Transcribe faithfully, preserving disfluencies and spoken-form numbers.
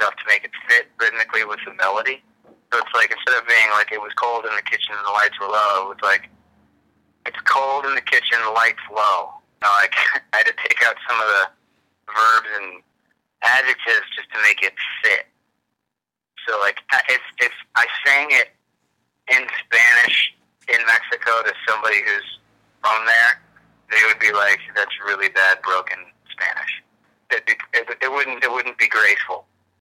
stuff to make it fit rhythmically with the melody. So it's like, instead of being like, it was cold in the kitchen and the lights were low, it was like, it's cold in the kitchen, lights low. You know, like, I had to take out some of the verbs and adjectives just to make it fit. So, like, if, if I sang it in Spanish in Mexico to somebody who's from there, they would be like, that's really bad broken Spanish. It, it, it, it wouldn't it wouldn't be graceful.